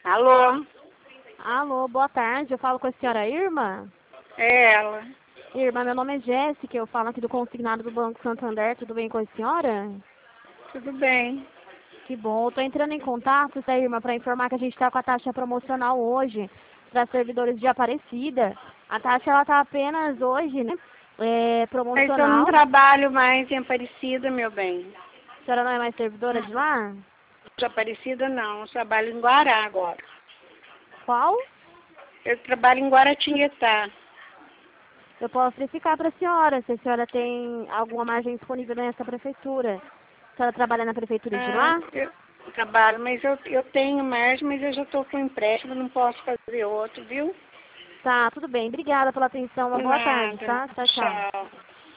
Alô? Alô, boa tarde. Eu falo com a senhora Irma? É ela. Irma, meu nome é Jéssica. Eu falo aqui do consignado do Banco Santander. Tudo bem com a senhora? Tudo bem. Que bom. Eu tô entrando em contato, tá, Irma, para informar que a gente está com a taxa promocional hoje para servidores de Aparecida. A taxa ela tá apenas hoje, né? Mas eu não Promocional. trabalho mais em Aparecida, meu bem. A senhora não é mais servidora de lá? De Aparecida não, eu trabalho em Guará agora. Qual? Eu trabalho em Guaratinguetá. Eu posso verificar para a senhora se a senhora tem alguma margem disponível nessa prefeitura. A senhora trabalha na prefeitura de lá? Eu trabalho, mas eu tenho margem, mas eu já estou com empréstimo, não posso fazer outro, viu? Tá, tudo bem. Obrigada pela atenção. Uma boa tarde, Nada. tá? Tchau, tchau. Tchau.